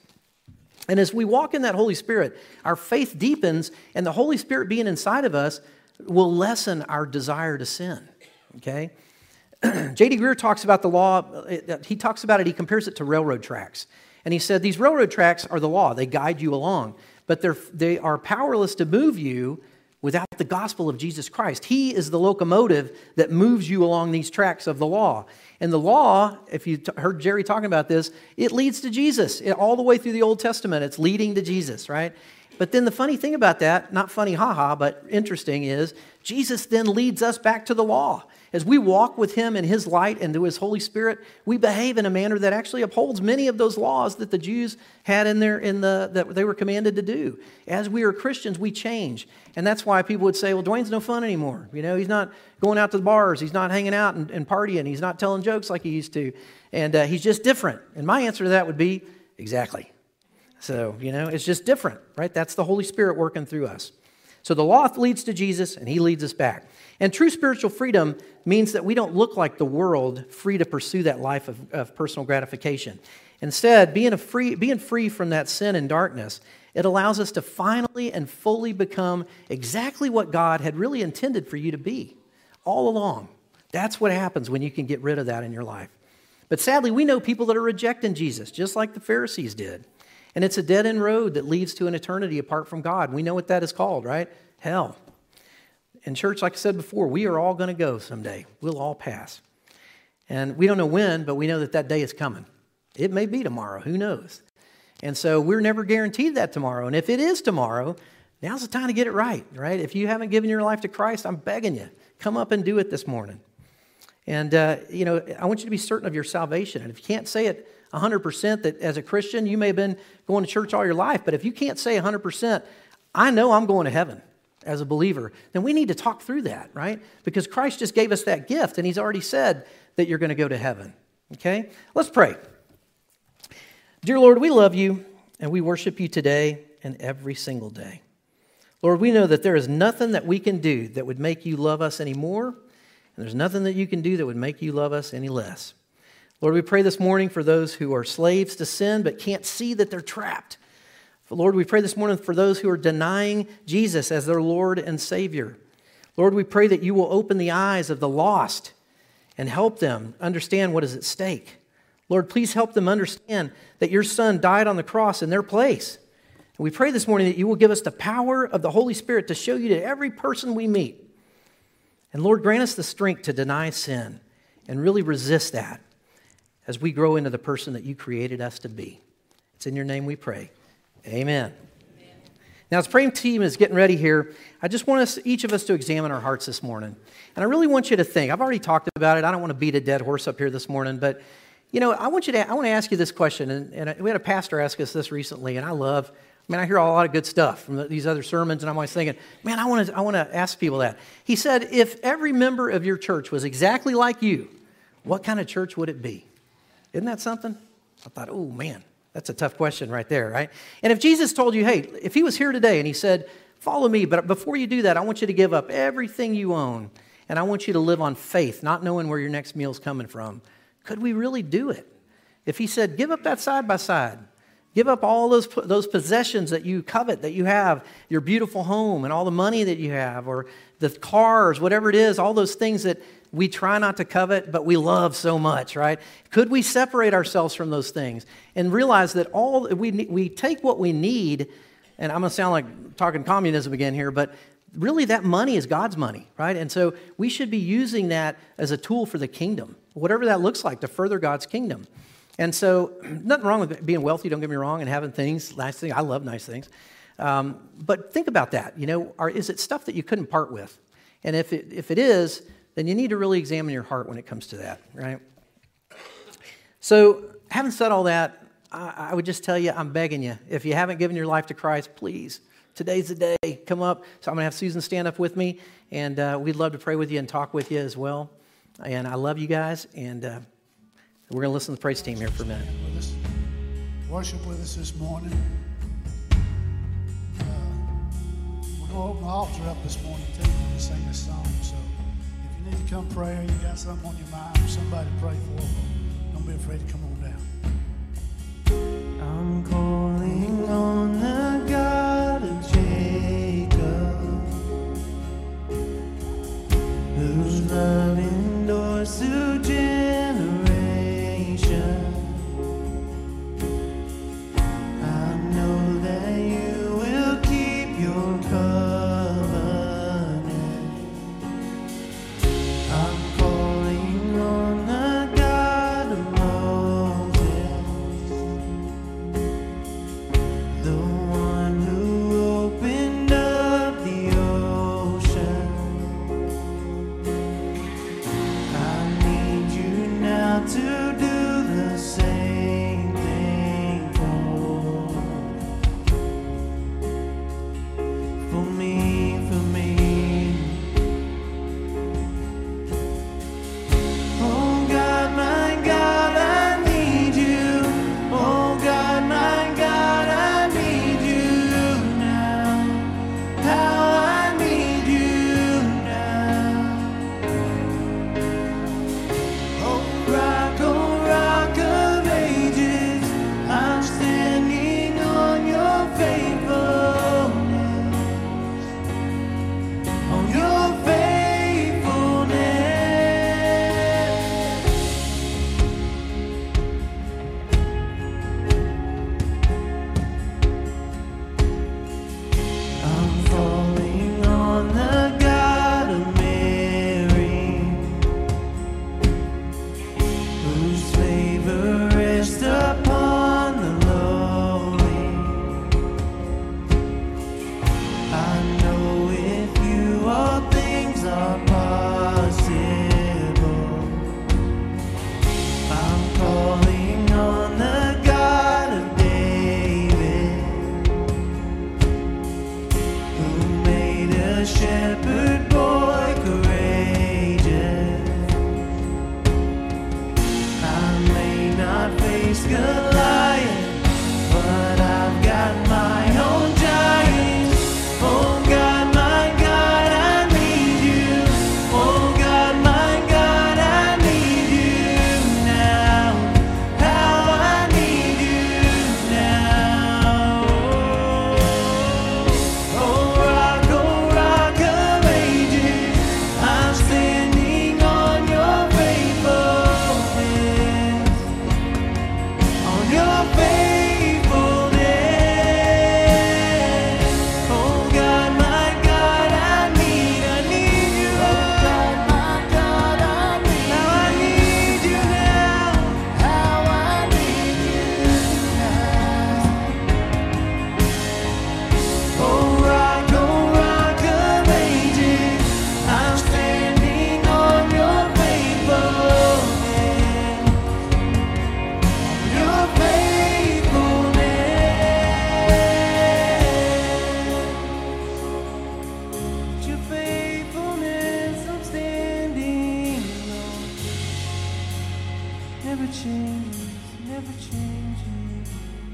And as we walk in that Holy Spirit, our faith deepens, and the Holy Spirit being inside of us will lessen our desire to sin, okay? J D Greer talks about the law. He talks about it, he compares it to railroad tracks. And he said, these railroad tracks are the law. They guide you along. But they're, they are powerless to move you without the gospel of Jesus Christ. He is the locomotive that moves you along these tracks of the law. And the law, if you t- heard Jerry talking about this, it leads to Jesus. It, all the way through the Old Testament, it's leading to Jesus, right? But then the funny thing about that, not funny, haha, but interesting, is Jesus then leads us back to the law. As we walk with Him in His light and through His Holy Spirit, we behave in a manner that actually upholds many of those laws that the Jews had in their in the that they were commanded to do. As we are Christians, we change, and that's why people would say, "Well, Dwayne's no fun anymore. You know, he's not going out to the bars, he's not hanging out and, and partying, he's not telling jokes like he used to, and uh, he's just different." And my answer to that would be exactly. So you know, it's just different, right? That's the Holy Spirit working through us. So the law leads to Jesus, and He leads us back. And true spiritual freedom means that we don't look like the world, free to pursue that life of, of personal gratification. Instead, being, a free, being free from that sin and darkness, it allows us to finally and fully become exactly what God had really intended for you to be all along. That's what happens when you can get rid of that in your life. But sadly, we know people that are rejecting Jesus, just like the Pharisees did. And it's a dead-end road that leads to an eternity apart from God. We know what that is called, right? Hell. In church, like I said before, we are all going to go someday. We'll all pass. And we don't know when, but we know that that day is coming. It may be tomorrow. Who knows? And so we're never guaranteed that tomorrow. And if it is tomorrow, now's the time to get it right, right? If you haven't given your life to Christ, I'm begging you, come up and do it this morning. And, uh, you know, I want you to be certain of your salvation. And if you can't say it one hundred percent that as a Christian, you may have been going to church all your life, but if you can't say one hundred percent, I know I'm going to heaven as a believer, then we need to talk through that, right? Because Christ just gave us that gift, and He's already said that you're going to go to heaven, okay? Let's pray. Dear Lord, we love You, and we worship You today and every single day. Lord, we know that there is nothing that we can do that would make You love us any more, and there's nothing that You can do that would make You love us any less. Lord, we pray this morning for those who are slaves to sin but can't see that they're trapped. Lord, we pray this morning for those who are denying Jesus as their Lord and Savior. Lord, we pray that You will open the eyes of the lost and help them understand what is at stake. Lord, please help them understand that Your Son died on the cross in their place. And we pray this morning that You will give us the power of the Holy Spirit to show You to every person we meet. And Lord, grant us the strength to deny sin and really resist that as we grow into the person that You created us to be. It's in Your name we pray. Amen. Amen. Now, as the praying team is getting ready here, I just want us, each of us to examine our hearts this morning. And I really want you to think. I've already talked about it. I don't want to beat a dead horse up here this morning, but you know, I want you to. I want to ask you this question. And, and we had a pastor ask us this recently, and I love. I mean, I hear a lot of good stuff from these other sermons, and I'm always thinking, man, I want to. I want to ask people that. He said, if every member of your church was exactly like you, what kind of church would it be? Isn't that something? I thought, oh man. That's a tough question right there, right? And if Jesus told you, hey, if He was here today and He said, follow Me, but before you do that, I want you to give up everything you own, and I want you to live on faith, not knowing where your next meal's coming from, could we really do it? If He said, give up that side by side, give up all those, those possessions that you covet, that you have, your beautiful home and all the money that you have, or the cars, whatever it is, all those things that we try not to covet, but we love so much, right? Could we separate ourselves from those things and realize that all we we take what we need, and I'm going to sound like talking communism again here, but really that money is God's money, right? And so we should be using that as a tool for the kingdom, whatever that looks like, to further God's kingdom. And so, nothing wrong with being wealthy, don't get me wrong, and having things, nice things. I love nice things. Um, but think about that. You know, are, is it stuff that you couldn't part with? And if it, if it is, then you need to really examine your heart when it comes to that, right? So, having said all that, I, I would just tell you, I'm begging you, if you haven't given your life to Christ, please, today's the day. Come up. So I'm going to have Susan stand up with me, and uh, we'd love to pray with you and talk with you as well. And I love you guys, and uh, we're going to listen to the praise team here for a minute. With us, worship with us this morning. Uh, we're going to open the altar up this morning too when we sing this song. So if you need to come pray or you got something on your mind or somebody to pray for, don't be afraid to come on down. I'm calling on the God of Jacob, whose love endures through generations. I know that you will keep your covenant. I'm calling on the God of Moses, the one who opened up the ocean. I need you now to do the same thing for, for me, for me. Oh God, my God, I need you. Oh God, my God, I need you now. How I need you now. Oh rock, oh rock of ages, I'm standing on your faithfulness, on your faithfulness. I'm falling on the God of Mary, whose favor rests upon the lowly. I know with you all things are possible. I'm calling on the God of David, who made a shepherd boy courageous. I may not face Goliath, but I've got my own giant. Oh God, my God, I need you. Oh God, my God, I need you now. How I need you now. Oh rock, oh rock of ages, I'm standing on your faithfulness, on your faithfulness. Oh God, my God, I need, I need you. Oh God, my God, I need, how I need you now. How I need you now. Oh rock, oh rock of ages, I'm standing on your faithfulness, your faithfulness. Your faithfulness I'm standing on. Never changes, never changes.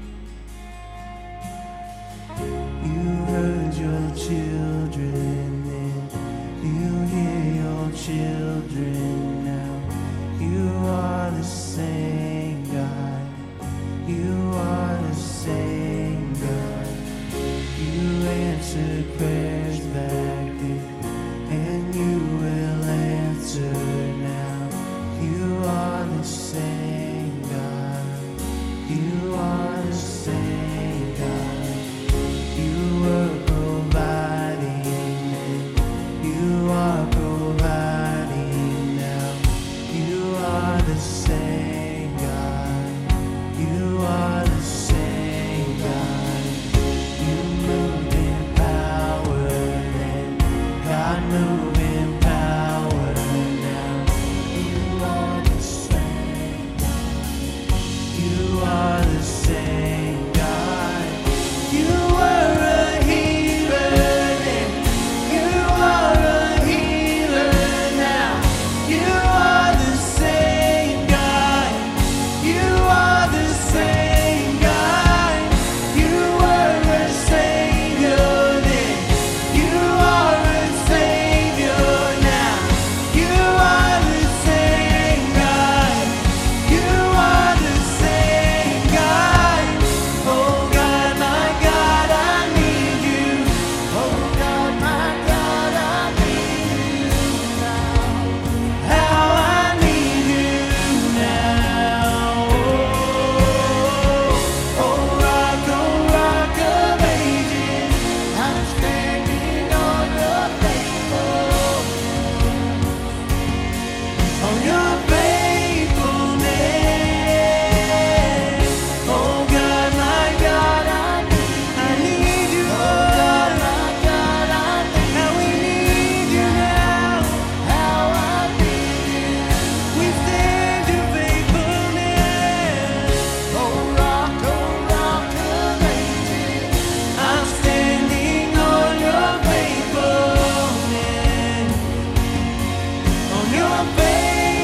You heard your children then, you hear your children now. You are the same God. You are the same God. You answered prayers back then, and you will answer now. You are the same God. You are the same God. You were providing then. You are providing now. move in power now. You are the same. You are the same God. You were a healer then. You are a healer now. You are the same God. You are the same God. You were a Savior then. You are a Savior now. You are the same God. You are the same God. Oh God, my God, I need you. Oh God, my God, I need you now. How I need you now. Oh, oh rock, oh rock of ages, I'm standing on your faithfulness, on your faithfulness. Oh God, my God, I need, I need you. Oh God, my God, I need, how we need you now. How I need you. We stand your faithfulness. Oh rock, oh rock of ages, I'm standing on your faithfulness, on your faithfulness.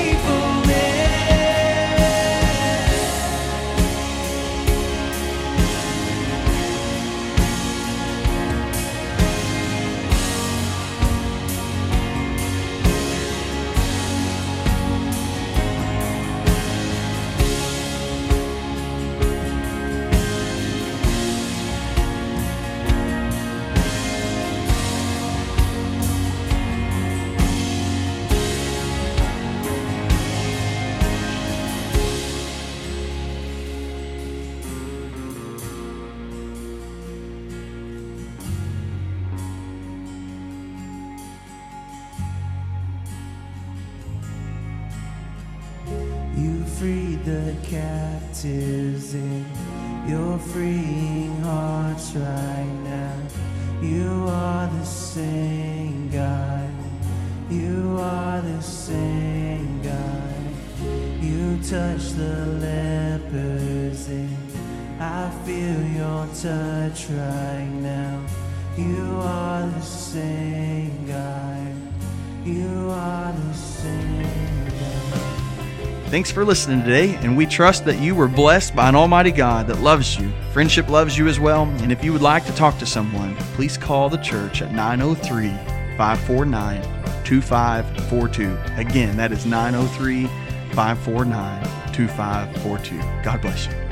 You freed the captives and you're freeing hearts right now. You are the same God. You are the same God. You touch the lepers and I feel your touch right now. You are the same God. You are the same God. Thanks for listening today, and we trust that you were blessed by an almighty God that loves you. Friendship loves you as well, and if you would like to talk to someone, please call the church at nine oh three, five four nine, two five four two. Again, that is nine oh three, five four nine, two five four two. God bless you.